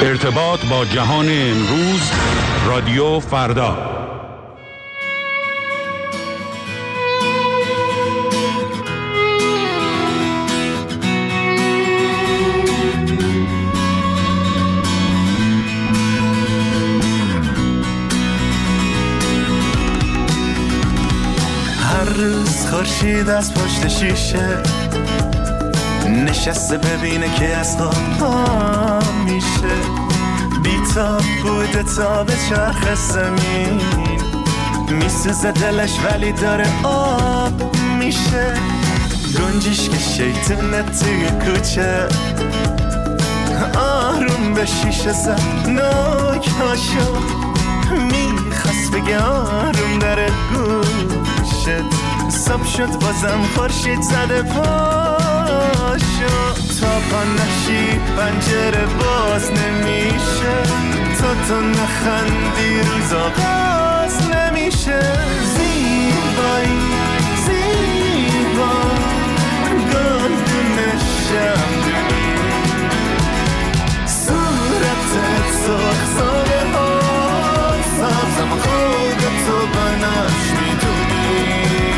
ارتباط با جهان امروز، رادیو فردا. هر روز خورشید از پشت شیشه نشسته ببینه که از خواب میشه، بی‌تاب بوده تا به چرخ زمین، میسوزه دلش ولی داره آب میشه. گنجیش که شیطونه توی کوچه آروم به شیشه زد ناک هاشو، میخواست بگه آروم داره گوشت. صبح شد بازم خورشید زده پاشو، تا پا نشی پنجره باز نمیشه، تا نخندی روز آغاز نمیشه. زیبایی زیبا گلدون شمدونی، صورتت سرخ ساله ها سبزم خودتو بناش میدونی.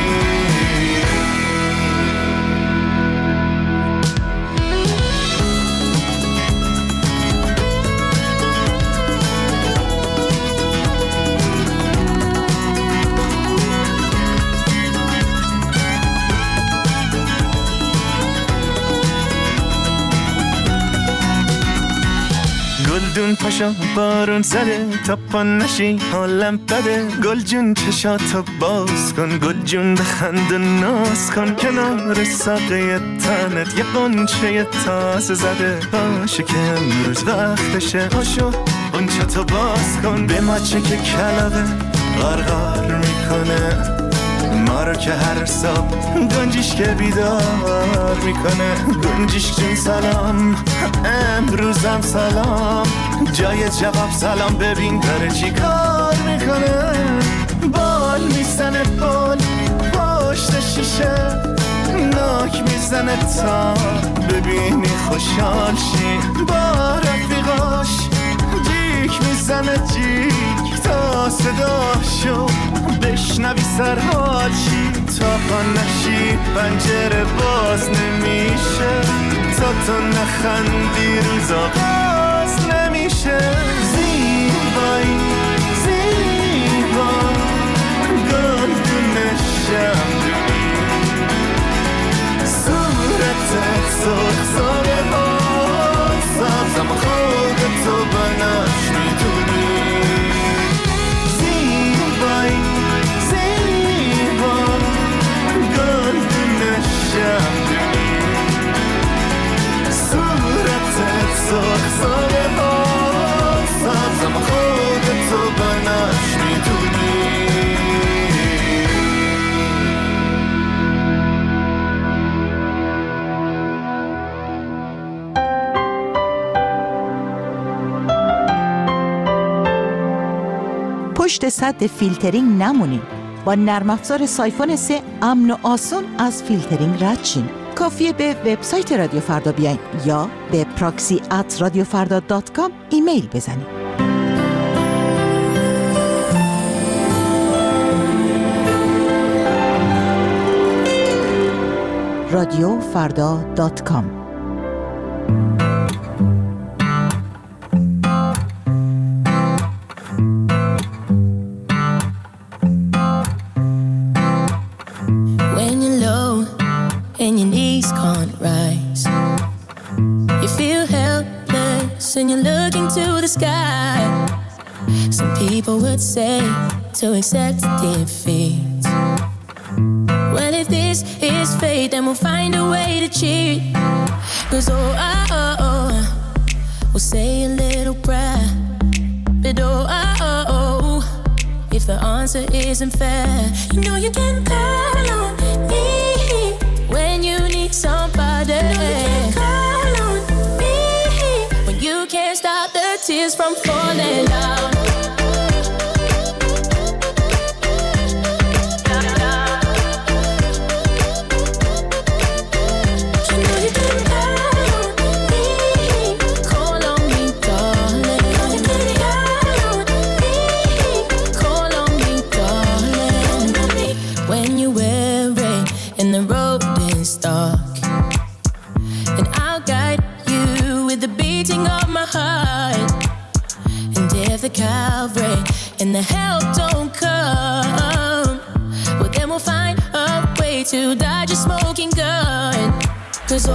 گلدون پاشا بارون زده، تا پا نشی حالم بده. گل جون چشاتو باز کن، گل جون بخند و ناز کن. کنار ساقه تنت یه قنچه تازه زده، باشه که امروز وقتشه. پاشو قنچتو باز کن، به ماچه که کلبه غرغر میکنه، ما رو که هر صبح گنجیش که بیدار میکنه. گنجیش جون سلام، امروزم سلام، جای جواب سلام. ببین داره چی کار میکنه، بال میزنه بال پشت شیشه، ناک میزنه تا ببینی خوشحال شی. با رفیقاش جیک میزنه جیک تا صداشو بشنوی سرحال شی. تا پا نشی پنجره باز نمیشه، تا تو نخندی روز آغاز نمیشه. زیبایی زیبا گلدون شمدونی، صورتت سرخ ساله ها سبزم خودتو بناش میدونی. زیبایی زیبا گلدون شمدونی، صورتت سرخ ساله ها سبزم خودتو بناش میدونی. پشت سد فیلترینگ نمونین. با نرم افزار سایفون 3 امن و آسون از فیلترینگ رد شین. کافیه به وبسایت رادیو فردا بیاین یا به proxy@radiofarda.com ایمیل بزنین. radiofarda.com. And you're looking to the sky. Some people would say to accept defeat. Well, if this is fate, then we'll find a way to cheat. 'Cause we'll say a little prayer. But if the answer isn't fair, you know you can call on me when you need somebody. You can't stop the tears from falling down. You know you can call on me, darling. beating of my heart. And if the Calvary and the help don't come, well then we'll find a way to dodge a smoking gun. 'Cause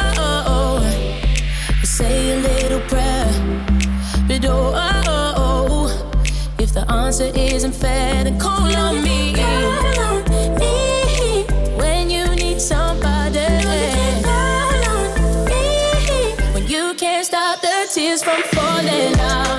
we'll say a little prayer, but if the answer isn't fair, then call on me. When you need somebody, when you can't stop the tears from falling out.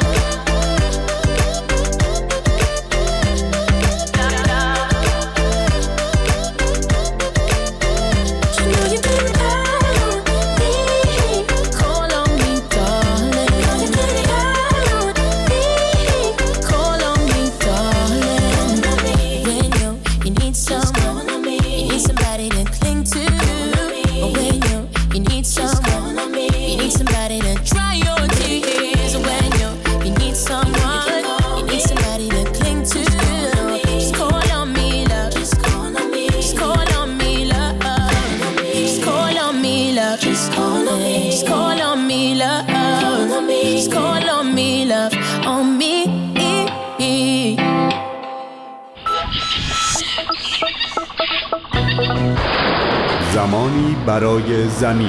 زمانی برای زمین.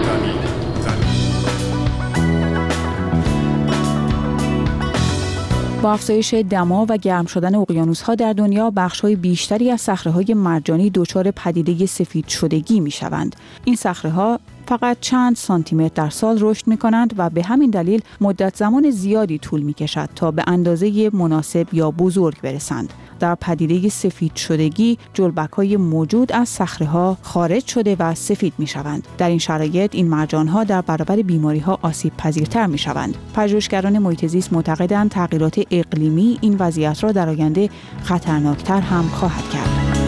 با افزایش دما و گرم شدن اقیانوس‌ها در دنیا، بخش‌های بیشتری از صخره‌های مرجانی دچار پدیده سفید شدگی می‌شوند. این صخره‌ها فقط چند سانتیمتر در سال رشد می‌کنند و به همین دلیل مدت زمان زیادی طول می‌کشد تا به اندازه مناسب یا بزرگ برسند. در پدیده سفید شدگی، جلبک‌های موجود از صخره‌ها خارج شده و سفید می‌شوند. در این شرایط این مرجان‌ها در برابر بیماری‌ها آسیب‌پذیرتر می‌شوند. پژوهشگران محیط زیست معتقدند تغییرات اقلیمی این وضعیت را در آینده خطرناکتر هم خواهد کرد.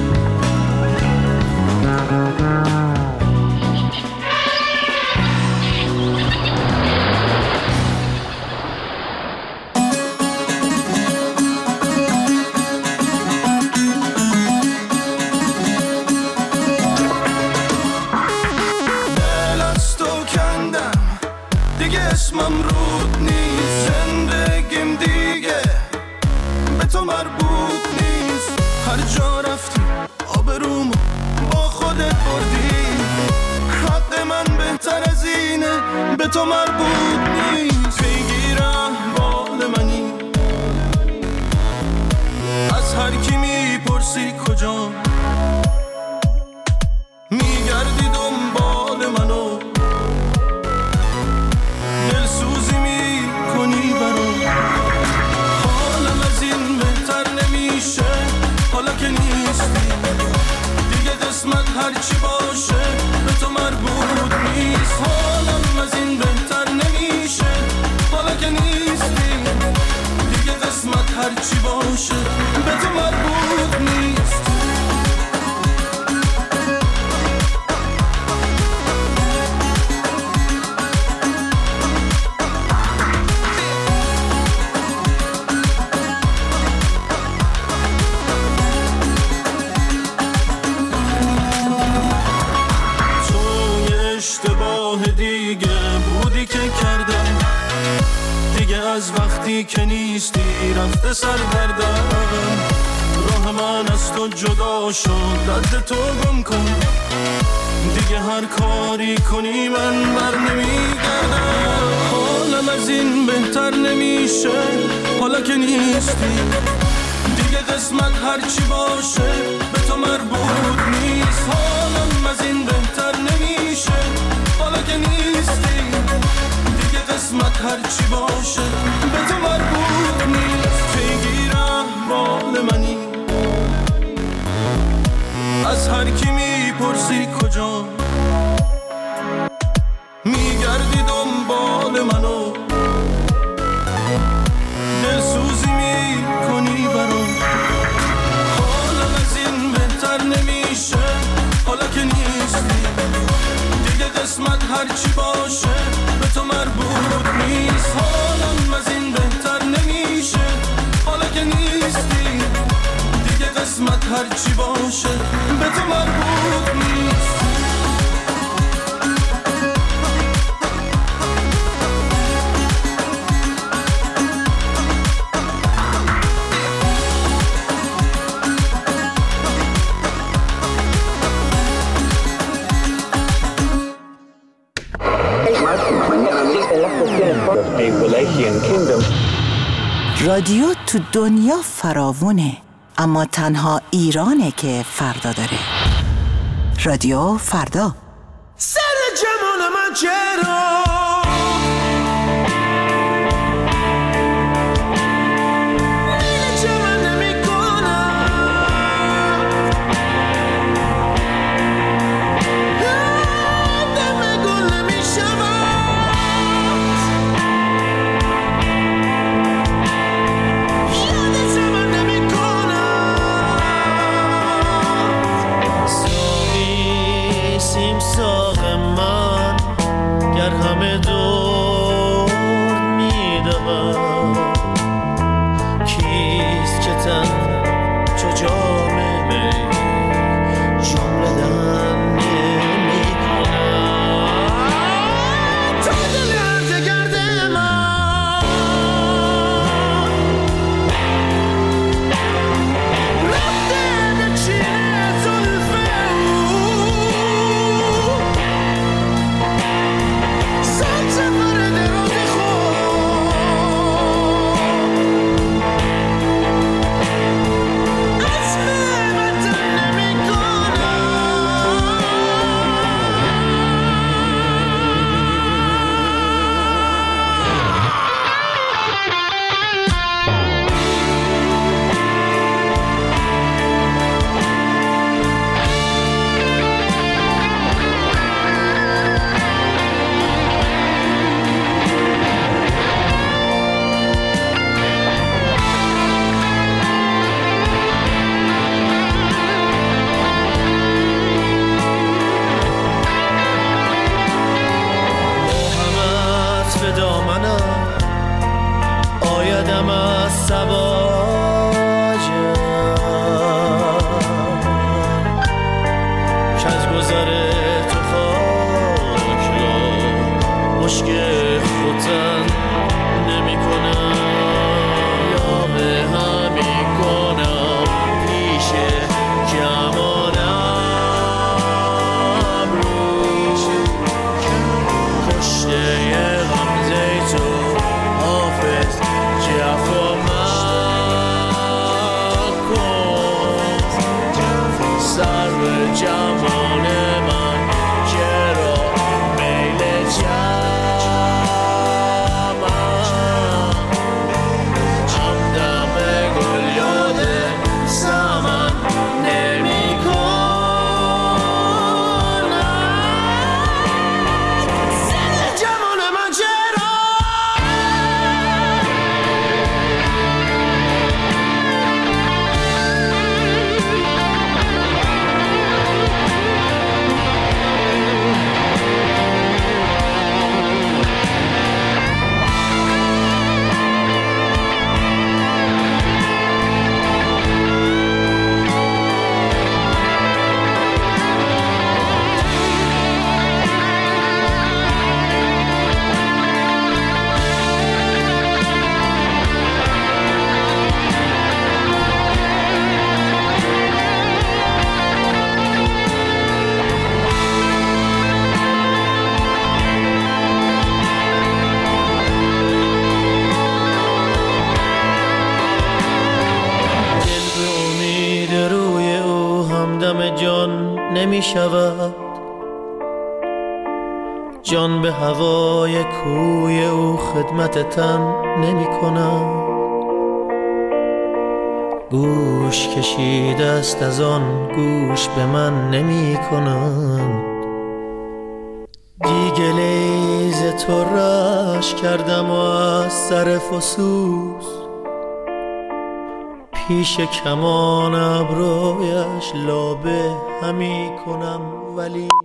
اسمم رود نیست، زندگیم دیگه به تو مربوط نیست. هر جا رفتی آبرومو با خودت بردی، حق من بهتر از اینه به تو مربوط نیست. بگیرم بال منی از هر کی میپرسی کجا، میگردی دنبال منو، دلسوزی میکنی برام. حالم از این بهتر نمیشه حالا که نیستی دیگه، قسمت هرچی باشه به تو مربوط نیست. حالم از این بهتر نمیشه حالا که نیستی دیگه، قسمت هرچی باشه به تو مربوط نیست. از وقتی که نیستی رفته سرگردم، راه من از تو جدا شد، رد تو گم کن دیگه، هر کاری کنی من بر نمیگردم. حالم از این بهتر نمیشه حالا که نیستی دیگه، قسمت هرچی باشه به تو مربوط نیست. حالم از این بهتر نمیشه حالا که نیستی دیگه، قسمت هرچی باشه به تو مربوط نیست. بگیرم بال منی از هر کی میپرسی کجا، میگردی دنبال منو، دلسوزی میکنی برام. حالم از این بهتر نمیشه حالا که نیستی دیگه، قسمت هرچی باشه به تو مربوط نیست. حالم از این بهتر نمیشه حالا که نیستی دیگه، قسمت هرچی باشه به تو مربوط نیست. رادیو تو دنیا فراوونه، اما تنها ایرانه که فردا داره. رادیو فردا. سر جمال من چرا نمی شود، جان به هوای کوی او خدمت تن نمی کند. گوش کشیده است از آن گوش به من نمی کند. دیگه لیز تو رش کردم و از سر فسوس پیش کمان ابرویش لابه همی کنم ولی